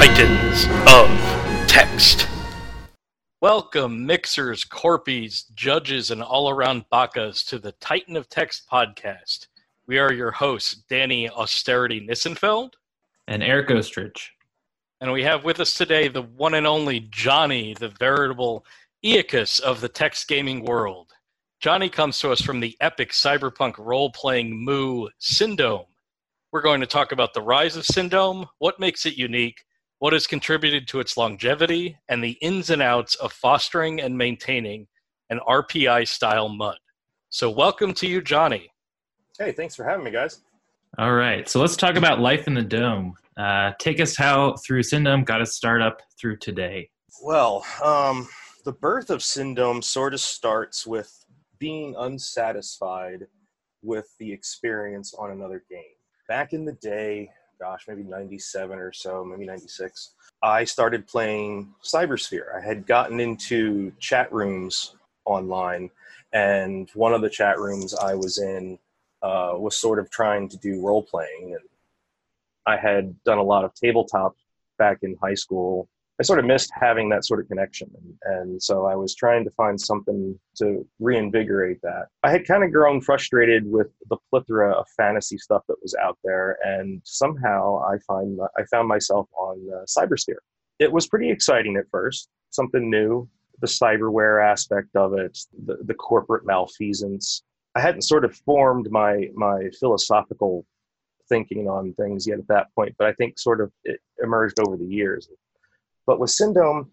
Titans of Text. Welcome, mixers, corpies, judges, and all-around bakas to the Titan of Text podcast. We are your hosts, Danny Austerity Nissenfeld. And Eric Ostrich. And we have with us today the one and only Johnny, the veritable Aeacus of the text gaming world. Johnny comes to us from the epic cyberpunk role-playing Moo Syndome. We're going to talk about the rise of Syndome, what makes it unique, what has contributed to its longevity, and the ins and outs of fostering and maintaining an RPI-style MUD. So welcome to you, Johnny. Hey, thanks for having me, guys. All right, so let's talk about life in the Dome. Take us how through Syndome got us start up through today. Well, the birth of Syndome sort of starts with being unsatisfied with the experience on another game. Back in the day, maybe 97 or so, maybe 96, I started playing Cybersphere. I had gotten into chat rooms online, and one of the chat rooms I was in was sort of trying to do role-playing. And I had done a lot of tabletop back in high school. I sort of missed having that sort of connection. And so I was trying to find something to reinvigorate that. I had kind of grown frustrated with the plethora of fantasy stuff that was out there. And somehow I found myself on Cybersphere. It was pretty exciting at first, something new, the cyberware aspect of it, the corporate malfeasance. I hadn't sort of formed my philosophical thinking on things yet at that point, but I think sort of it emerged over the years. But with Syndome,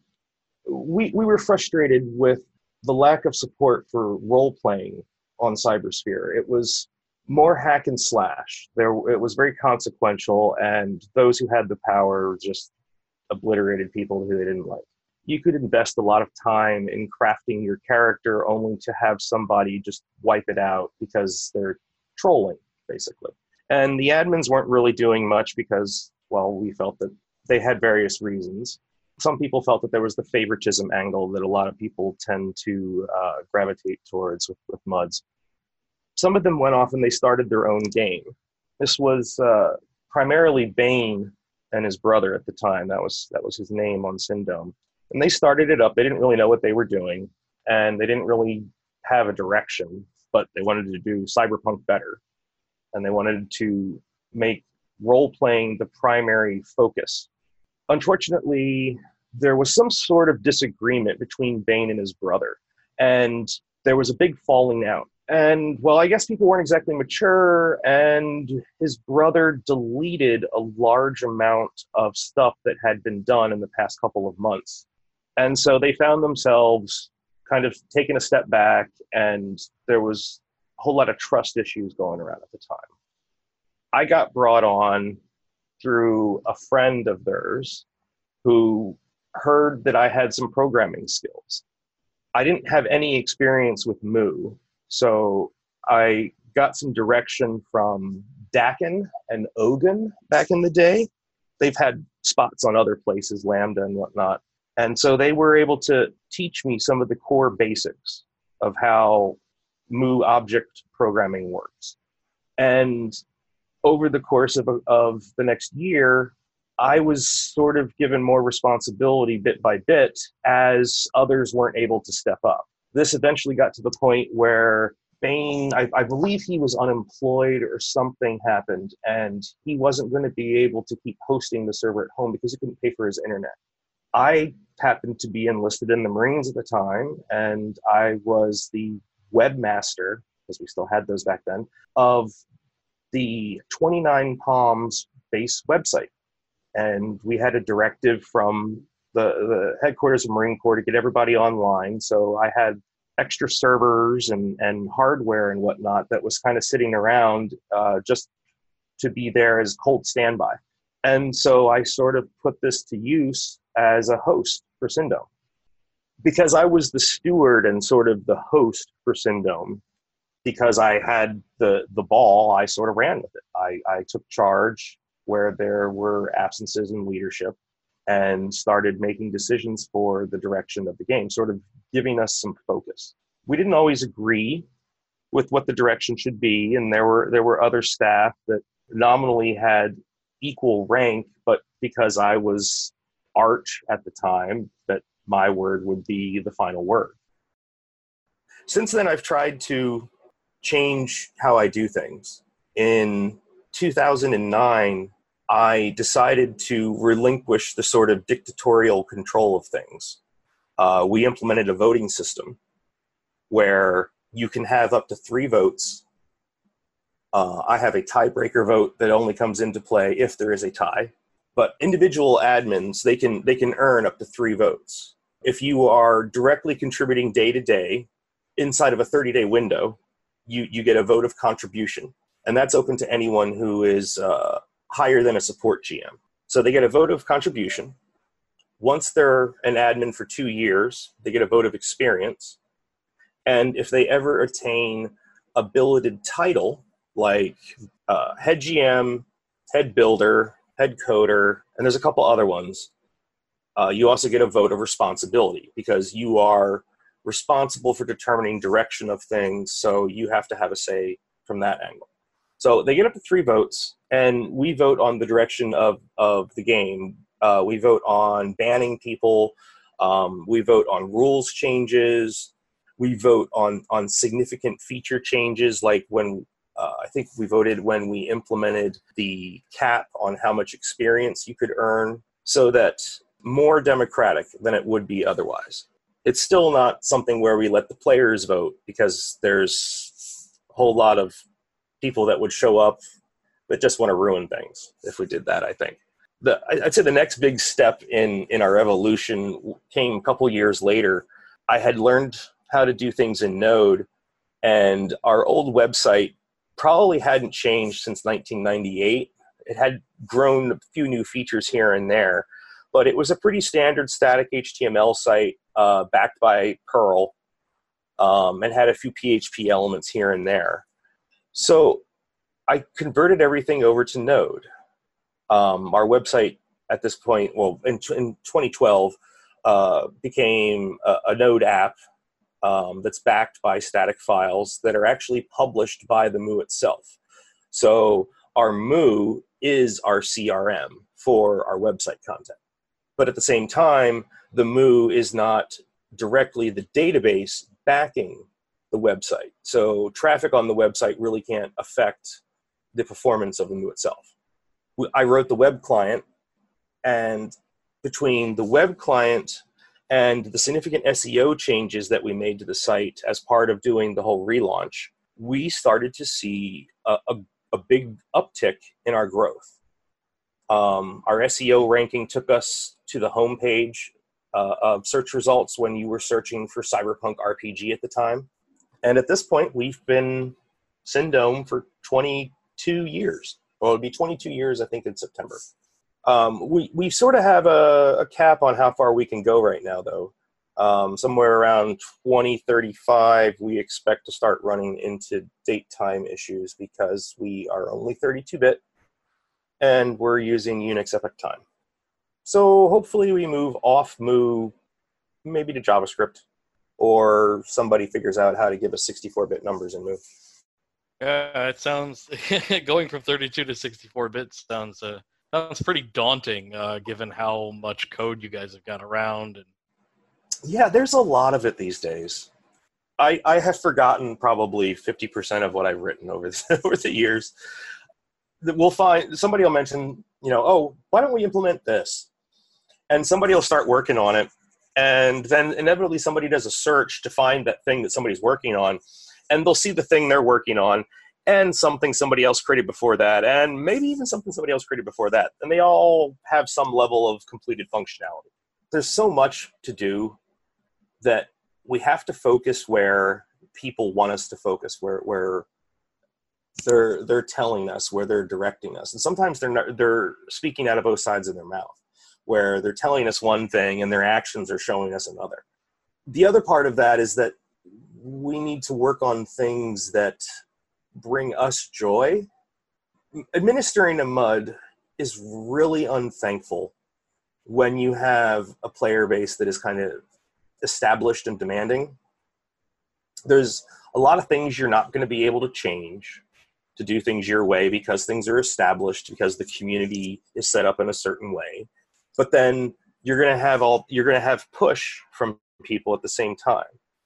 we were frustrated with the lack of support for role-playing on Cybersphere. It was more hack and slash. It was very consequential, and those who had the power just obliterated people who they didn't like. You could invest a lot of time in crafting your character only to have somebody just wipe it out because they're trolling, basically. And the admins weren't really doing much because, well, we felt that they had various reasons. Some people felt that there was the favoritism angle that a lot of people tend to gravitate towards with MUDs. Some of them went off and they started their own game. This was primarily Bane and his brother at the time. That was his name on Syndome. And they started it up. They didn't really know what they were doing, and they didn't really have a direction, but they wanted to do cyberpunk better. And they wanted to make role-playing the primary focus. Unfortunately, there was some sort of disagreement between Bane and his brother, and there was a big falling out. And, well, I guess people weren't exactly mature, and his brother deleted a large amount of stuff that had been done in the past couple of months. And so they found themselves kind of taking a step back, and there was a whole lot of trust issues going around at the time. I got brought on through a friend of theirs who heard that I had some programming skills. I didn't have any experience with Moo, so I got some direction from Dakin and Ogun back in the day. They've had spots on other places, Lambda and whatnot. And so they were able to teach me some of the core basics of how Moo object programming works. And over the course of the next year, I was sort of given more responsibility bit by bit as others weren't able to step up. This eventually got to the point where Bane, I believe he was unemployed or something happened, and he wasn't going to be able to keep hosting the server at home because he couldn't pay for his internet. I happened to be enlisted in the Marines at the time, and I was the webmaster, because we still had those back then, of the 29 Palms base website. And we had a directive from the headquarters of Marine Corps to get everybody online. So I had extra servers and hardware and whatnot that was kind of sitting around just to be there as cold standby. And so I sort of put this to use as a host for Syndome. Because I was the steward and sort of the host for Syndome, because I had the ball, I sort of ran with it. I took charge where there were absences in leadership and started making decisions for the direction of the game, sort of giving us some focus. We didn't always agree with what the direction should be, and there were other staff that nominally had equal rank, but because I was art at the time that my word would be the final word. Since then, I've tried to change how I do things. In 2009, I decided to relinquish the sort of dictatorial control of things. We implemented a voting system where you can have up to 3 votes. I have a tiebreaker vote that only comes into play if there is a tie. But individual admins, they can earn up to 3 votes. If you are directly contributing day to day inside of a 30-day window, you get a vote of contribution. And that's open to anyone who is higher than a support GM. So they get a vote of contribution. Once they're an admin for 2 years, they get a vote of experience. And if they ever attain a billeted title, like head GM, head builder, head coder, and there's a couple other ones, you also get a vote of responsibility because you are responsible for determining direction of things, so you have to have a say from that angle. So they get up to 3 votes, and we vote on the direction of the game. We vote on banning people. We vote on rules changes. We vote on significant feature changes, like when I think we voted when we implemented the cap on how much experience you could earn, so that more democratic than it would be otherwise. It's still not something where we let the players vote because there's a whole lot of people that would show up that just want to ruin things if we did that, I think. I'd say the next big step in our evolution came a couple years later. I had learned how to do things in Node, and our old website probably hadn't changed since 1998. It had grown a few new features here and there, but it was a pretty standard static HTML site backed by Perl, and had a few PHP elements here and there. So I converted everything over to Node. Our website at this point, well, in 2012, became a Node app that's backed by static files that are actually published by the MOO itself. So our MOO is our CRM for our website content. But at the same time, the MOO is not directly the database backing the website. So traffic on the website really can't affect the performance of the MOO itself. I wrote the web client, and between the web client and the significant SEO changes that we made to the site as part of doing the whole relaunch, we started to see a big uptick in our growth. Our SEO ranking took us to the homepage of search results when you were searching for Cyberpunk RPG at the time. And at this point, we've been Syndome for 22 years. Well, it'll be 22 years, I think, in September. We sort of have a cap on how far we can go right now, though. Somewhere around 2035, we expect to start running into date time issues because we are only 32-bit and we're using Unix Epoch Time. So hopefully we move off MOO maybe to JavaScript, or somebody figures out how to give us 64-bit numbers in MOO. It sounds going from 32 to 64-bit sounds pretty daunting, given how much code you guys have got around. And yeah, there's a lot of it these days. I have forgotten probably 50% of what I've written over the years. We'll find somebody will mention, oh, why don't we implement this? And somebody will start working on it, and then inevitably somebody does a search to find that thing that somebody's working on, and they'll see the thing they're working on and something somebody else created before that, and maybe even something somebody else created before that, and they all have some level of completed functionality. There's so much to do that we have to focus where people want us to focus, where they're telling us, where they're directing us. And sometimes they're speaking out of both sides of their mouth, where they're telling us one thing and their actions are showing us another. The other part of that is that we need to work on things that bring us joy. Administering a MUD is really unthankful when you have a player base that is kind of established and demanding. There's a lot of things you're not going to be able to change to do things your way because things are established, because the community is set up in a certain way. But then you're going to have push from people at the same time.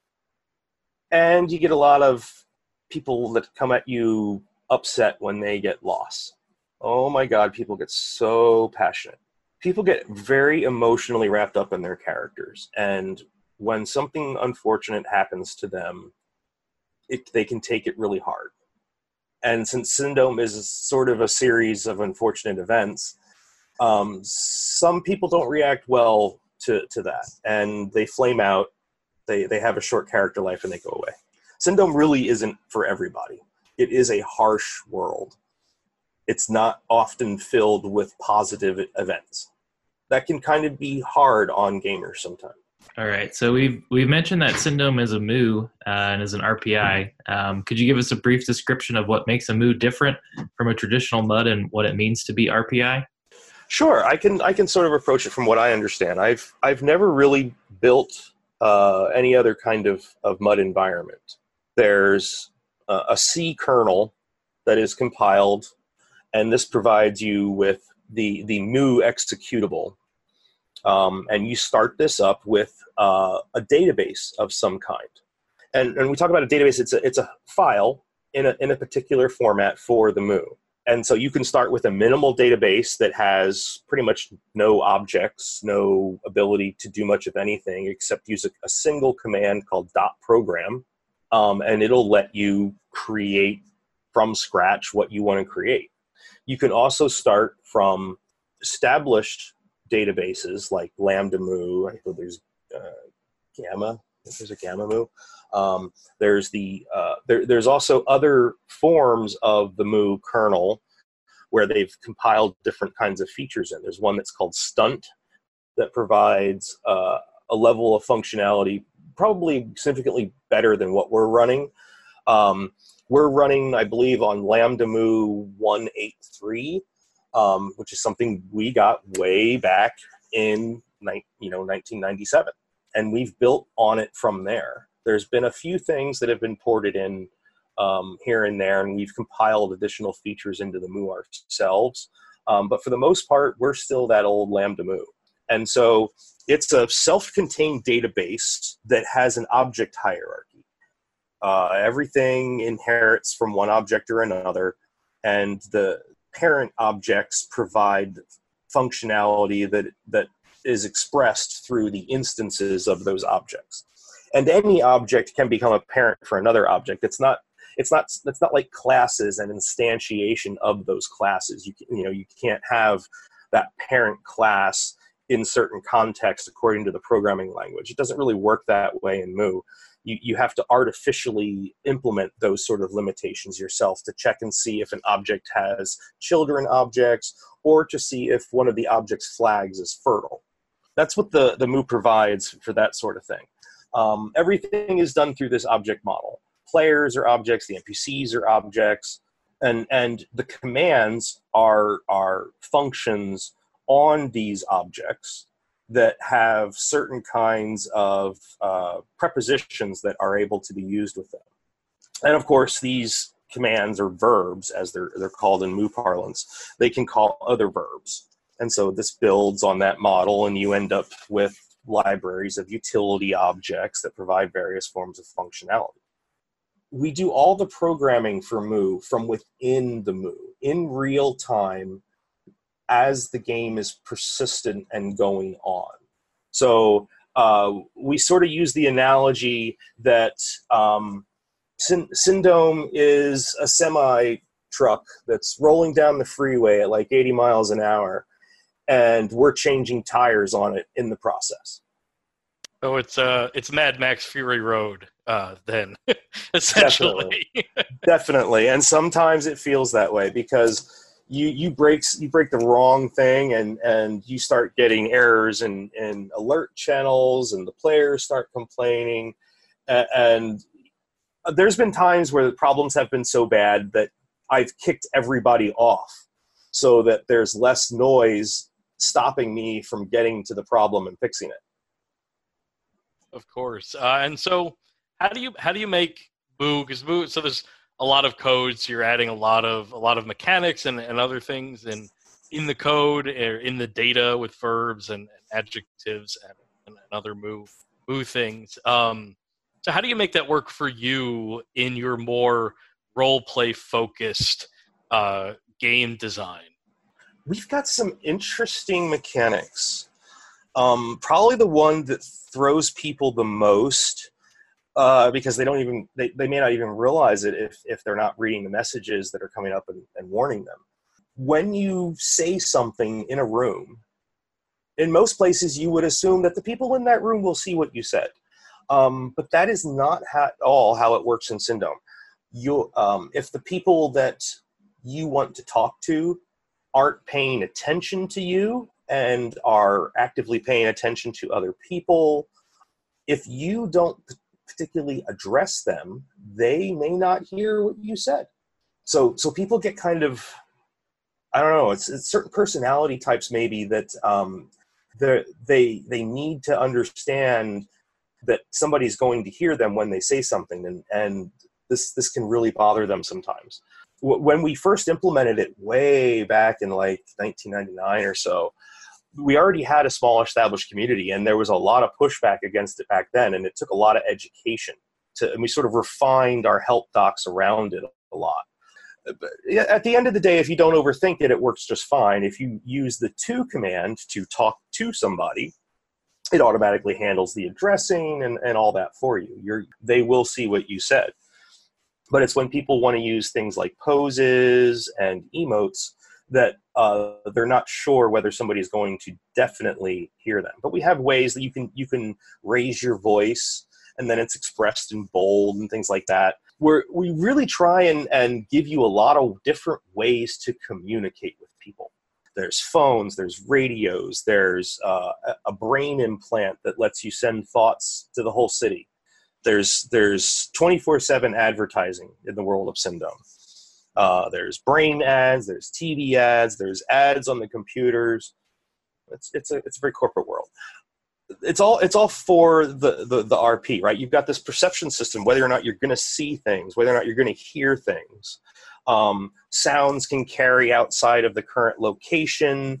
And you get a lot of people that come at you upset when they get lost. Oh my God, people get so passionate. People get very emotionally wrapped up in their characters. And when something unfortunate happens to them, they can take it really hard. And since Syndome is sort of a series of unfortunate events, some people don't react well to that. And they flame out, they have a short character life, and they go away. Syndome really isn't for everybody. It is a harsh world. It's not often filled with positive events. That can kind of be hard on gamers sometimes. All right, so we've mentioned that Syndome is a MOO and is an RPI. Could you give us a brief description of what makes a MOO different from a traditional MUD and what it means to be RPI? Sure, I can sort of approach it from what I understand. I've never really built any other kind of MUD environment. There's a C kernel that is compiled, and this provides you with the MOO executable. And you start this up with a database of some kind. And we talk about a database, it's a file in a particular format for the MOO. And so you can start with a minimal database that has pretty much no objects, no ability to do much of anything except use a single command called .program. And it'll let you create from scratch what you want to create. You can also start from established databases like Lambda MOO. I think there's Gamma. There's a Gamma MOO. There's also other forms of the MOO kernel where they've compiled different kinds of features in. There's one that's called Stunt that provides a level of functionality probably significantly better than what we're running. We're running, I believe, on Lambda MOO 183. Which is something we got way back in 1997. And we've built on it from there. There's been a few things that have been ported in here and there, and we've compiled additional features into the MOO ourselves. But for the most part, we're still that old Lambda MOO. And so it's a self-contained database that has an object hierarchy. Everything inherits from one object or another, and the parent objects provide functionality that is expressed through the instances of those objects. And any object can become a parent for another object. It's not like classes and instantiation of those classes. You can't have that parent class in certain contexts according to the programming language. It doesn't really work that way in MOO. You have to artificially implement those sort of limitations yourself to check and see if an object has children objects, or to see if one of the object's flags is fertile. That's what the MOO provides for that sort of thing. Everything is done through this object model. Players are objects, the NPCs are objects, and the commands are functions on these objects that have certain kinds of prepositions that are able to be used with them. And of course, these commands are verbs, as they're called in MOO parlance. They can call other verbs. And so this builds on that model, and you end up with libraries of utility objects that provide various forms of functionality. We do all the programming for MOO from within the MOO in real time as the game is persistent and going on. So we sort of use the analogy that Syndome is a semi-truck that's rolling down the freeway at like 80 miles an hour, and we're changing tires on it in the process. So it's Mad Max Fury Road then, essentially. Definitely. And sometimes it feels that way because you break the wrong thing, and you start getting errors in alert channels, and the players start complaining. And there's been times where the problems have been so bad that I've kicked everybody off so that there's less noise stopping me from getting to the problem and fixing it. Of course. And so how do you make MOO? Because MOO, so there's a lot of codes. You're adding a lot of mechanics and other things. And in the code or in the data with verbs and adjectives and other moo things. So how do you make that work for you in your more role play focused game design? We've got some interesting mechanics. Probably the one that throws people the most, because they may not even realize it if they're not reading the messages that are coming up and warning them. When you say something in a room, in most places you would assume that the people in that room will see what you said. But that is not at all how it works in Syndome. If the people that you want to talk to aren't paying attention to you and are actively paying attention to other people, if you don't particularly address them, they may not hear what you said. So people get kind of, I don't know, it's certain personality types maybe that they need to understand that somebody's going to hear them when they say something, and this can really bother them sometimes. When we first implemented it way back in like 1999 or so, we already had a small established community, and there was a lot of pushback against it back then, and it took a lot of education and we sort of refined our help docs around it a lot. But at the end of the day, if you don't overthink it, it works just fine. If you use the to command to talk to somebody, it automatically handles the addressing and all that for you. They will see what you said. But it's when people want to use things like poses and emotes that they're not sure whether somebody's going to definitely hear them. But we have ways that you can raise your voice, and then it's expressed in bold and things like that. We really try and give you a lot of different ways to communicate with people. There's phones, there's radios, there's a brain implant that lets you send thoughts to the whole city. There's 24/7 advertising in the world of Syndome. There's brain ads, there's TV ads, there's ads on the computers. It's a very corporate world. It's all for the RP, right? You've got this perception system, whether or not you're going to see things, whether or not you're going to hear things. Sounds can carry outside of the current location.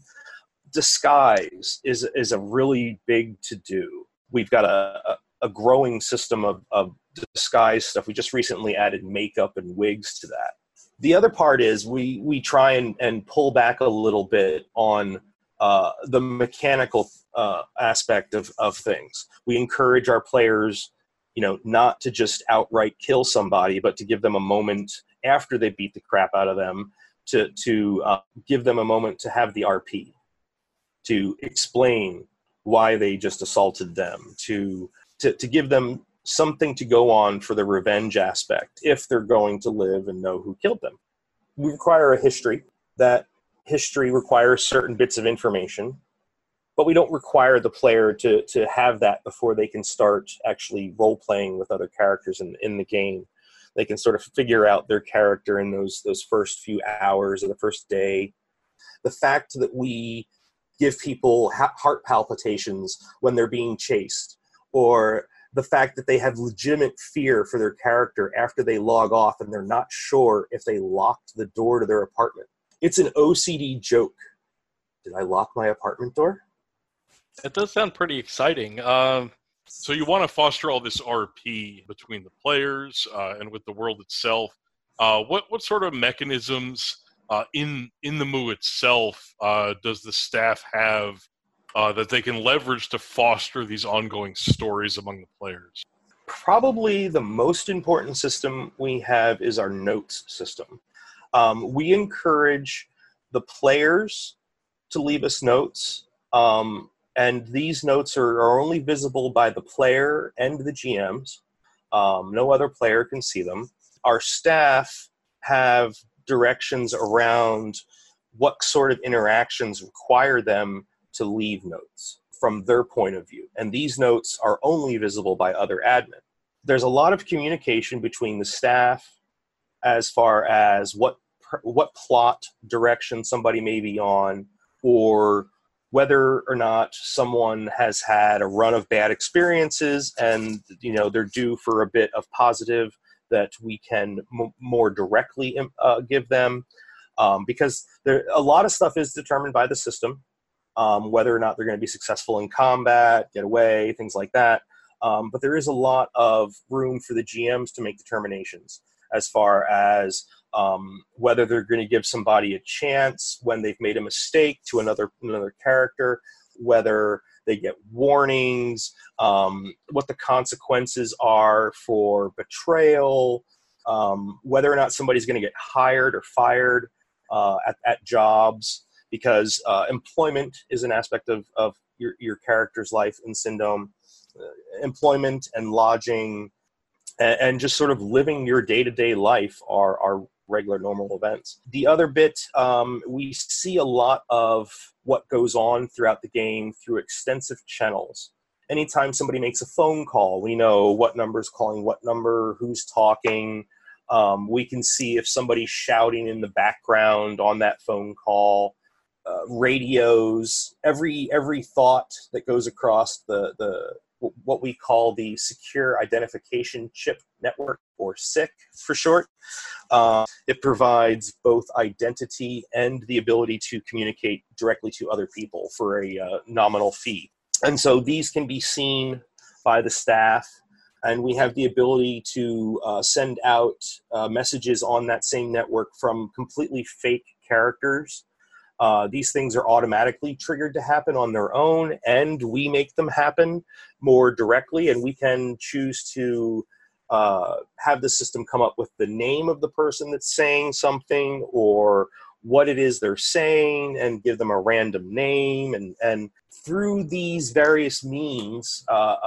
Disguise is a really big to-do. We've got a growing system of disguise stuff. We just recently added makeup and wigs to that. The other part is we try and pull back a little bit on the mechanical aspect of things. We encourage our players, not to just outright kill somebody, but to give them a moment after they beat the crap out of them to give them a moment to have the RP, to explain why they just assaulted them, to give them something to go on for the revenge aspect if they're going to live and know who killed them. We require a history. That history requires certain bits of information, but we don't require the player to have that before they can start actually role-playing with other characters in the game. They can sort of figure out their character in those first few hours of the first day. The fact that we give people heart palpitations when they're being chased, or the fact that they have legitimate fear for their character after they log off and they're not sure if they locked the door to their apartment. It's an OCD joke. Did I lock my apartment door? That does sound pretty exciting. So you want to foster all this RP between the players and with the world itself. What sort of mechanisms in the Moo itself does the staff have that they can leverage to foster these ongoing stories among the players? Probably the most important system we have is our notes system. We encourage the players to leave us notes, and these notes are only visible by the player and the GMs. No other player can see them. Our staff have directions around what sort of interactions require them to leave notes from their point of view, and these notes are only visible by other admin. There's a lot of communication between the staff as far as what plot direction somebody may be on, or whether or not someone has had a run of bad experiences and they're due for a bit of positive that we can more directly give them. because a lot of stuff is determined by the system, whether or not they're going to be successful in combat, get away, things like that. But there is a lot of room for the GMs to make determinations as far as whether they're going to give somebody a chance when they've made a mistake to another character, whether they get warnings, what the consequences are for betrayal, whether or not somebody's going to get hired or fired at jobs, because employment is an aspect of your character's life in Syndome. Employment and lodging and just sort of living your day-to-day life are regular normal events. The other bit, we see a lot of what goes on throughout the game through extensive channels. Anytime somebody makes a phone call, we know what number is calling what number, who's talking. We can see if somebody's shouting in the background on that phone call. Radios, every thought that goes across the what we call the Secure Identification Chip Network, or SIC for short. It provides both identity and the ability to communicate directly to other people for a nominal fee. And so these can be seen by the staff, and we have the ability to send out messages on that same network from completely fake characters. These things are automatically triggered to happen on their own, and we make them happen more directly, and we can choose to have the system come up with the name of the person that's saying something or what it is they're saying and give them a random name. And through these various means,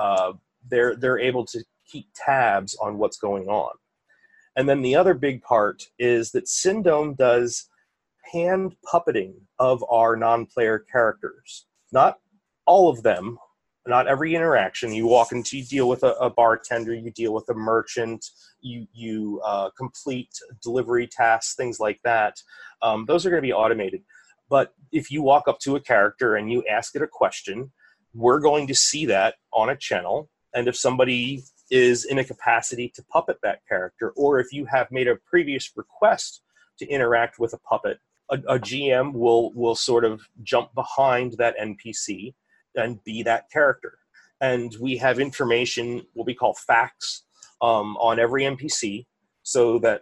they're able to keep tabs on what's going on. And then the other big part is that Syndome does hand puppeting of our non-player characters. Not all of them, not every interaction. You walk into, you deal with a bartender, you deal with a merchant, you complete delivery tasks, things like that. Those are going to be automated. But if you walk up to a character and you ask it a question, we're going to see that on a channel. And if somebody is in a capacity to puppet that character, or if you have made a previous request to interact with a puppet, a GM will sort of jump behind that NPC and be that character. And we have information, what we call facts, on every NPC, so that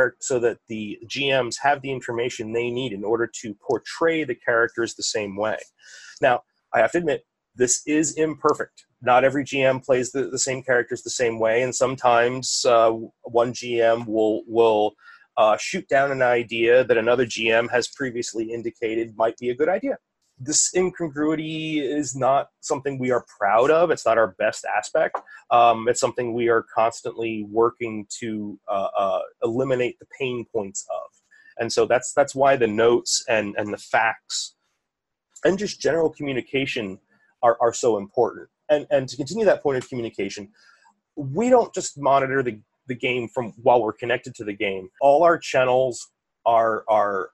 the GMs have the information they need in order to portray the characters the same way. Now, I have to admit, this is imperfect. Not every GM plays the same characters the same way, and sometimes one GM will shoot down an idea that another GM has previously indicated might be a good idea. This incongruity is not something we are proud of. It's not our best aspect. It's something we are constantly working to eliminate the pain points of. And so that's why the notes and the facts and just general communication are so important. And to continue that point of communication, we don't just monitor the game from while we're connected to the game. All our channels are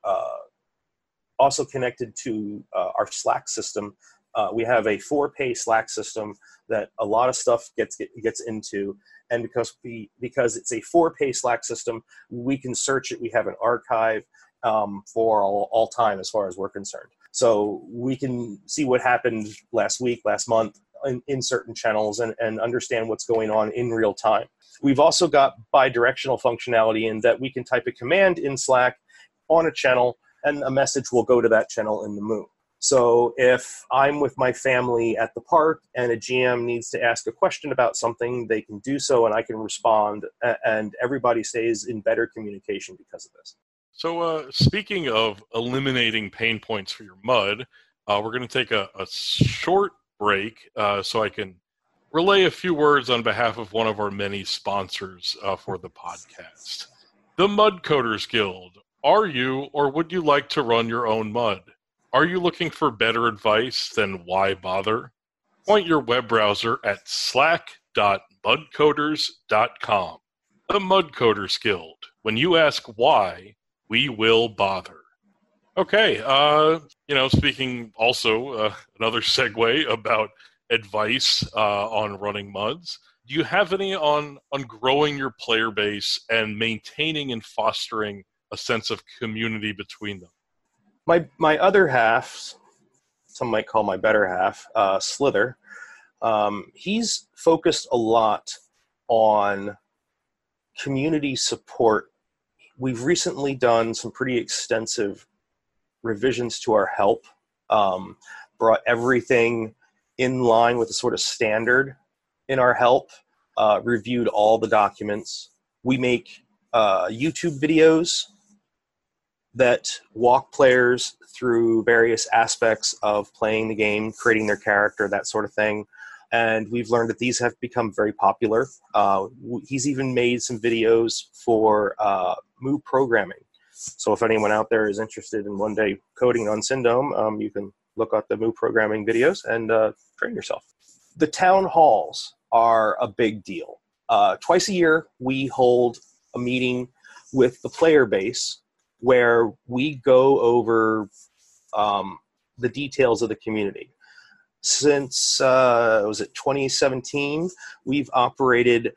also connected to our Slack system. We have a 4-pay Slack system that a lot of stuff gets into, and because it's a 4-pay Slack system, we can search it. We have an archive for all time as far as we're concerned. So we can see what happened last week, last month in certain channels and understand what's going on in real time. We've also got bi-directional functionality in that we can type a command in Slack on a channel and a message will go to that channel in the Moo. So if I'm with my family at the park and a GM needs to ask a question about something, they can do so and I can respond, and everybody stays in better communication because of this. So speaking of eliminating pain points for your MUD, we're going to take a short break so I can relay a few words on behalf of one of our many sponsors for the podcast. The MUD Coders Guild. Are you or would you like to run your own MUD? Are you looking for better advice? Then why bother? Point your web browser at slack.mudcoders.com. The MUD Coders Guild. When you ask why, we will bother. Okay, speaking also, another segue about advice on running MUDs. Do you have any on growing your player base and maintaining and fostering a sense of community between them. My other half, some might call my better half, Slither, he's focused a lot on community support. We've recently done some pretty extensive revisions to our help, brought everything in line with the sort of standard in our help, reviewed all the documents. We make YouTube videos that walk players through various aspects of playing the game, creating their character, that sort of thing. And we've learned that these have become very popular. He's even made some videos for Moo programming. So if anyone out there is interested in one day coding on Syndome, you can look at the Moo programming videos and train yourself. The town halls are a big deal. Twice a year, we hold a meeting with the player base where we go over the details of the community. Since, 2017, we've operated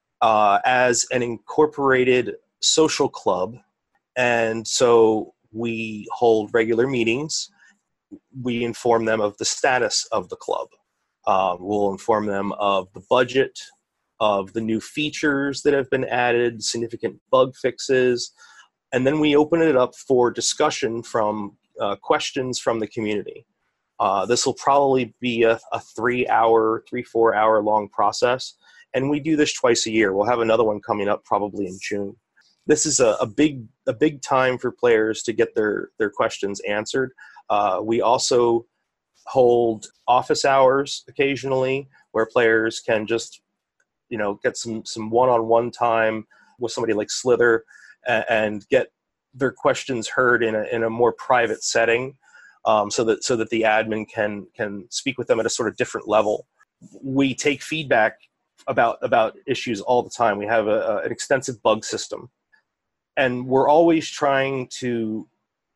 as an incorporated social club. And so we hold regular meetings. We inform them of the status of the club. We'll inform them of the budget, of the new features that have been added, significant bug fixes. And then we open it up for discussion from questions from the community. This will probably be a 4 hour long process. And we do this twice a year. We'll have another one coming up probably in June. This is a big time for players to get their questions answered. We also hold office hours occasionally where players can just, get some one-on-one time with somebody like Slither and get their questions heard in a more private setting, so that the admin can speak with them at a sort of different level. We take feedback about issues all the time. We have an extensive bug system, and we're always trying to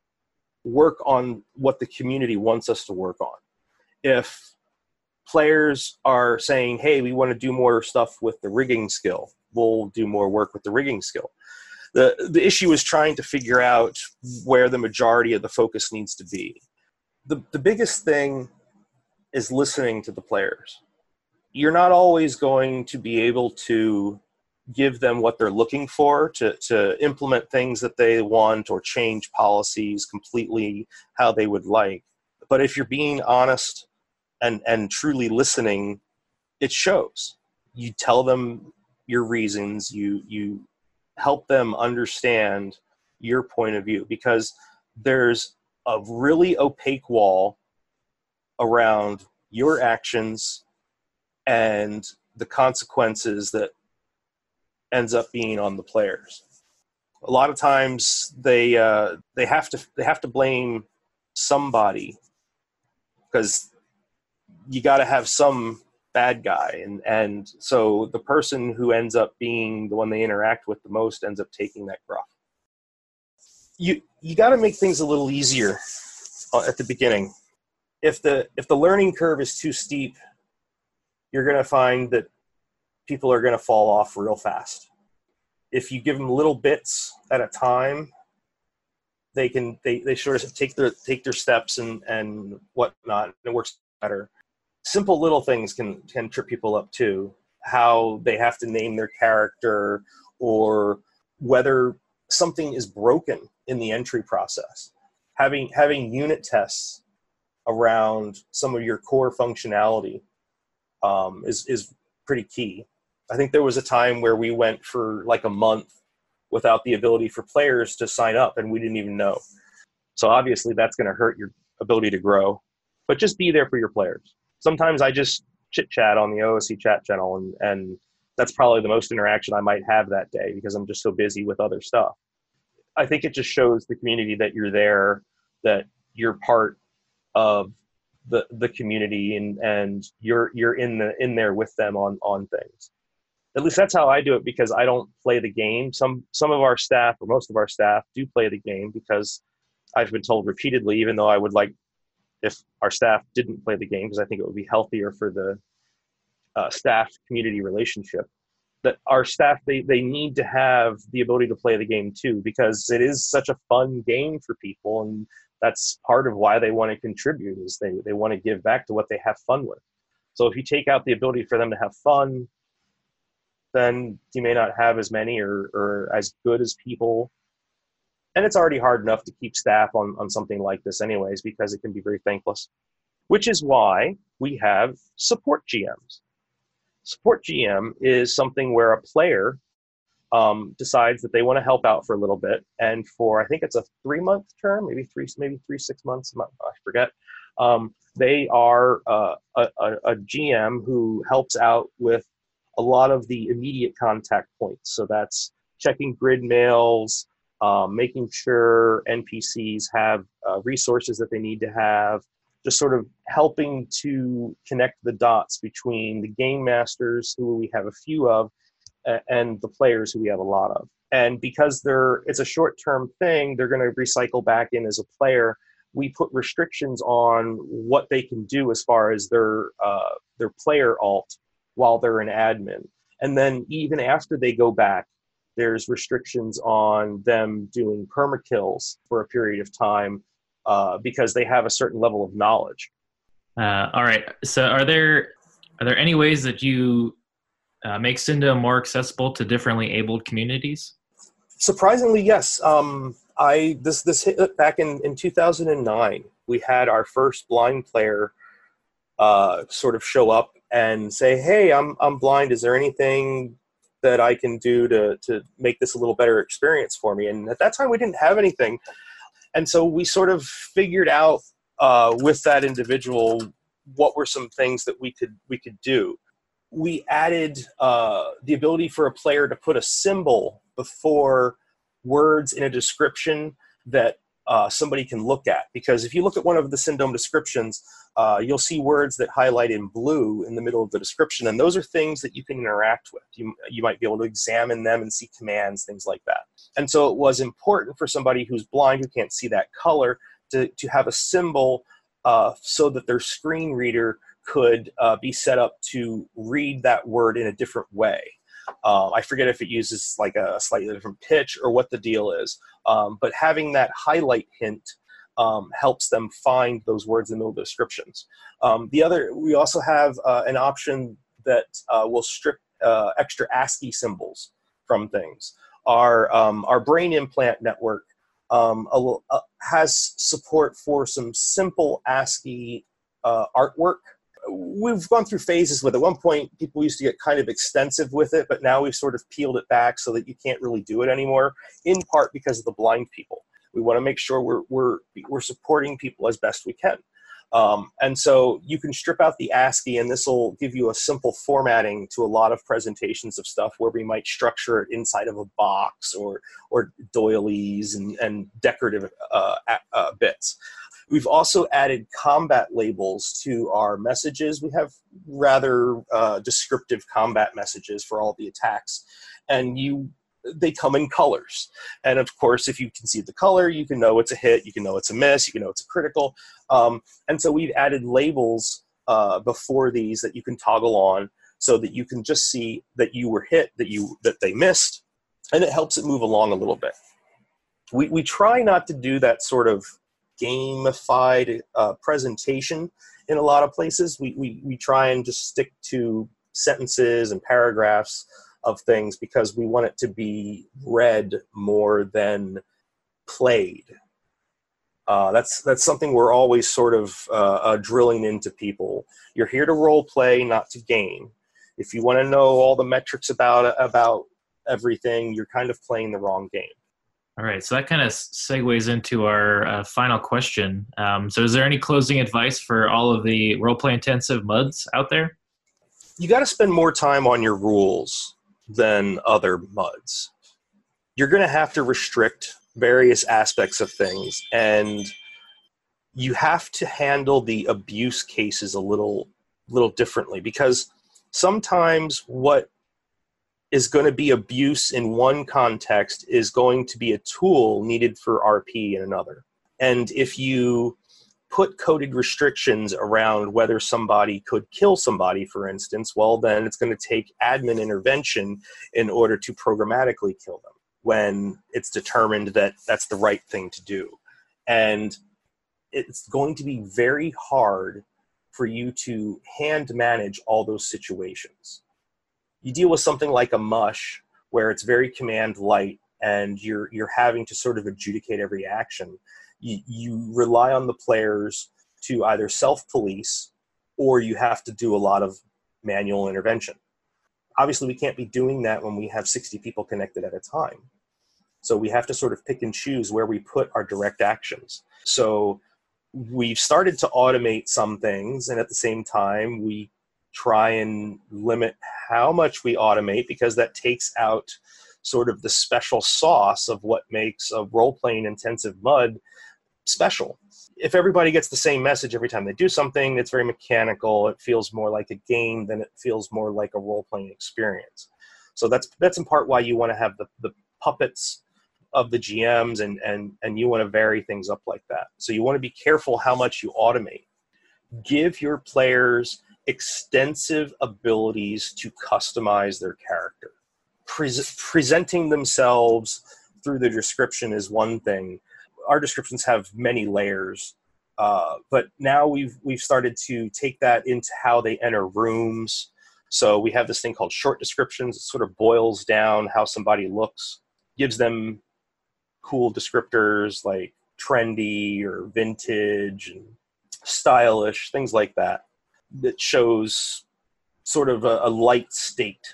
work on what the community wants us to work on. If players are saying, hey, we want to do more stuff with the rigging skill, we'll do more work with the rigging skill. The issue is trying to figure out where the majority of the focus needs to be. The biggest thing is listening to the players. You're not always going to be able to give them what they're looking for to implement things that they want or change policies completely how they would like. But if you're being honest and truly listening, it shows. You tell them your reasons, you help them understand your point of view, because there's a really opaque wall around your actions and the consequences that ends up being on the players. A lot of times they have to blame somebody, because you got to have some bad guy, and so the person who ends up being the one they interact with the most ends up taking that gruff. You got to make things a little easier at the beginning. If the learning curve is too steep, you're going to find that people are going to fall off real fast. If you give them little bits at a time, they sort of take their steps and whatnot, and it works better. Simple little things can trip people up too. How they have to name their character, or whether something is broken in the entry process. Having unit tests around some of your core functionality is pretty key. I think there was a time where we went for like a month without the ability for players to sign up, and we didn't even know. So obviously that's going to hurt your ability to grow. But just be there for your players. Sometimes I just chit-chat on the OOC chat channel, and that's probably the most interaction I might have that day because I'm just so busy with other stuff. I think it just shows the community that you're there, that you're part of the community, and you're in there with them on things. At least that's how I do it, because I don't play the game. Some of our staff, or most of our staff, do play the game, because I've been told repeatedly, even though I would like if our staff didn't play the game, because I think it would be healthier for the staff community relationship. that our staff, they need to have the ability to play the game too, because it is such a fun game for people, and that's part of why they want to contribute, is they want to give back to what they have fun with. So if you take out the ability for them to have fun, then you may not have as many or as good as people. And it's already hard enough to keep staff on something like this anyways, because it can be very thankless, which is why we have support GMs. Support GM is something where a player decides that they want to help out for a little bit, and for, I think it's a 3-month term, maybe 6 months, I forget. They are a GM who helps out with a lot of the immediate contact points. So that's checking grid mails, making sure NPCs have resources that they need to have, just sort of helping to connect the dots between the game masters, who we have a few of, and the players, who we have a lot of. And because it's a short-term thing, they're going to recycle back in as a player. We put restrictions on what they can do as far as their player alt while they're an admin. And then even after they go back, there's restrictions on them doing permakills for a period of time, because they have a certain level of knowledge. All right. So are there any ways that you make Syndome more accessible to differently abled communities? Surprisingly, yes. This hit back in 2009. We had our first blind player sort of show up and say, "Hey, I'm blind. Is there anything that I can do to make this a little better experience for me?" And at that time, we didn't have anything. And so we sort of figured out with that individual what were some things that we could do. We added the ability for a player to put a symbol before words in a description that somebody can look at. Because if you look at one of the Syndome descriptions, you'll see words that highlight in blue in the middle of the description, and those are things that you can interact with. You might be able to examine them and see commands, things like that. And so it was important for somebody who's blind, who can't see that color, to have a symbol so that their screen reader could be set up to read that word in a different way. I forget if it uses like a slightly different pitch or what the deal is, but having that highlight hint helps them find those words in the descriptions. We also have an option that will strip extra ASCII symbols from things. Our brain implant network has support for some simple ASCII artwork. We've gone through phases with it. At one point, people used to get kind of extensive with it, but now we've sort of peeled it back so that you can't really do it anymore, in part because of the blind people. We want to make sure we're supporting people as best we can. And so you can strip out the ASCII, and this will give you a simple formatting to a lot of presentations of stuff where we might structure it inside of a box or doilies and decorative bits. We've also added combat labels to our messages. We have rather descriptive combat messages for all the attacks, and they come in colors. And of course, if you can see the color, you can know it's a hit, you can know it's a miss, you can know it's a critical. And so we've added labels before these that you can toggle on so that you can just see that you were hit, that they missed, and it helps it move along a little bit. We try not to do that sort of gamified presentation in a lot of places. We try and just stick to sentences and paragraphs of things because we want it to be read more than played. That's something we're always sort of drilling into people. You're here to role play, not to game. If you want to know all the metrics about everything, you're kind of playing the wrong game. All right, so that kind of segues into our final question. So is there any closing advice for all of the role-play intensive MUDs out there? You got to spend more time on your rules than other MUDs. You're going to have to restrict various aspects of things, and you have to handle the abuse cases a little differently, because sometimes what is going to be abuse in one context is going to be a tool needed for RP in another. And if you put coded restrictions around whether somebody could kill somebody, for instance, well, then it's going to take admin intervention in order to programmatically kill them when it's determined that that's the right thing to do. And it's going to be very hard for you to hand manage all those situations. You deal with something like a mush where it's very command light and you're having to sort of adjudicate every action. You rely on the players to either self-police or you have to do a lot of manual intervention. Obviously, we can't be doing that when we have 60 people connected at a time. So we have to sort of pick and choose where we put our direct actions. So we've started to automate some things, and at the same time, we try and limit how much we automate because that takes out sort of the special sauce of what makes a role-playing intensive MUD special. If everybody gets the same message every time they do something, it's very mechanical. It feels more like a game than it feels more like a role-playing experience. So that's in part why you want to have the puppets of the GMs and you want to vary things up like that. So you want to be careful how much you automate. Give your players extensive abilities to customize their character. Presenting themselves through the description is one thing. Our descriptions have many layers, but now we've started to take that into how they enter rooms. So we have this thing called short descriptions. It sort of boils down how somebody looks, gives them cool descriptors like trendy or vintage and stylish, things like that, that shows sort of a light state.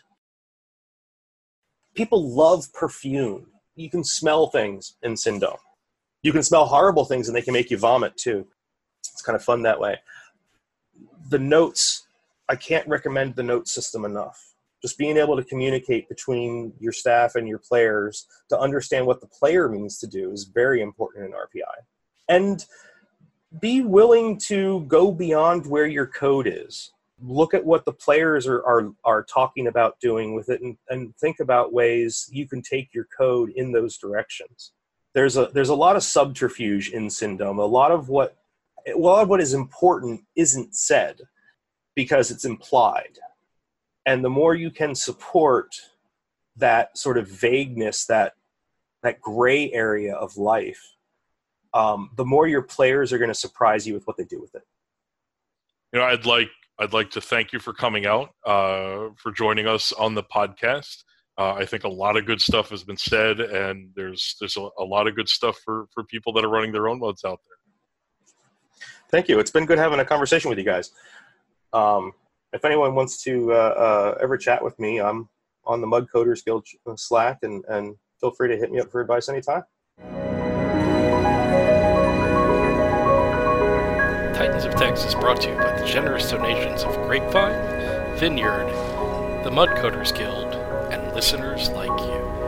People love perfume. You can smell things in Syndome. You can smell horrible things and they can make you vomit too. It's kind of fun that way. The notes, I can't recommend the note system enough. Just being able to communicate between your staff and your players to understand what the player means to do is very important in RPI. And be willing to go beyond where your code is. Look at what the players are talking about doing with it and think about ways you can take your code in those directions. There's a lot of subterfuge in Syndome. A lot of what is important isn't said because it's implied. And the more you can support that sort of vagueness, that gray area of life, the more your players are going to surprise you with what they do with it. You know, I'd like to thank you for coming out, for joining us on the podcast. I think a lot of good stuff has been said, and there's a lot of good stuff for people that are running their own mods out there. Thank you. It's been good having a conversation with you guys. If anyone wants to ever chat with me, I'm on the Mud Coders Guild Slack, and feel free to hit me up for advice anytime. Titans of Text is brought to you by the generous donations of Grapevine, Vineyard, the Mud Coders Guild, and listeners like you.